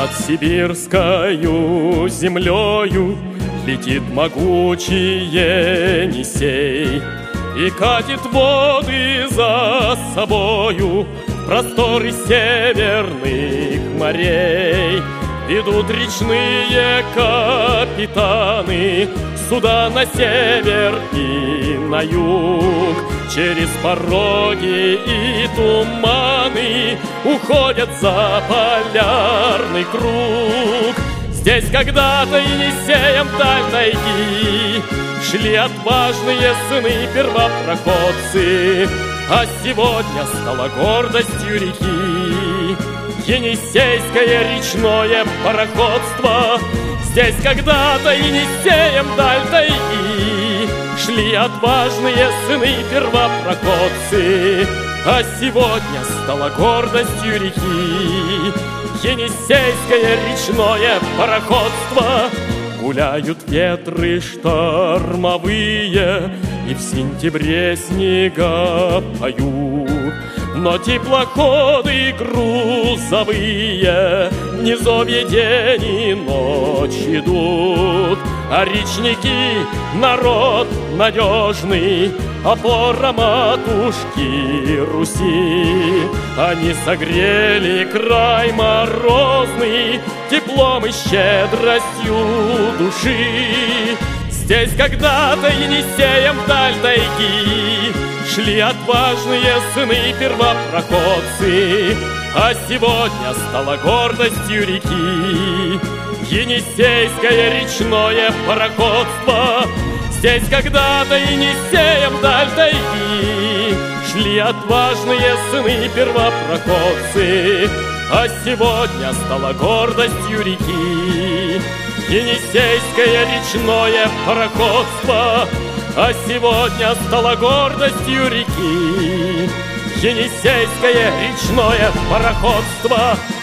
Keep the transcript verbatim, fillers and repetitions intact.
Над сибирскою землею летит могучий Енисей и катит воды за собою в просторы северных морей. Идут речные капитаны, суда на север и на юг. Через пороги и туманы уходят за полярный круг. Здесь когда-то Енисеем даль найти шли отважные сыны первопроходцы, а сегодня стала гордостью реки Енисейское речное пароходство. Здесь когда-то Енисеем даль тайги шли отважные сыны первопроходцы, а сегодня стала гордостью реки Енисейское речное пароходство. Гуляют ветры штормовые и в сентябре снега поют, но теплоходы грузовые в низовье день и ночь идут. А речники — народ надежный, опора матушки Руси. Они согрели край морозный теплом и щедростью души. Здесь когда-то Енисеем вдаль тайги шли отважные сыны первопроходцы, а сегодня стала гордостью реки Енисейское речное пароходство. Здесь когда-то Енисеем вдаль тайги шли отважные сыны первопроходцы, а сегодня стала гордостью реки Енисейское речное пароходство. А сегодня стала гордостью реки Енисейское речное пароходство.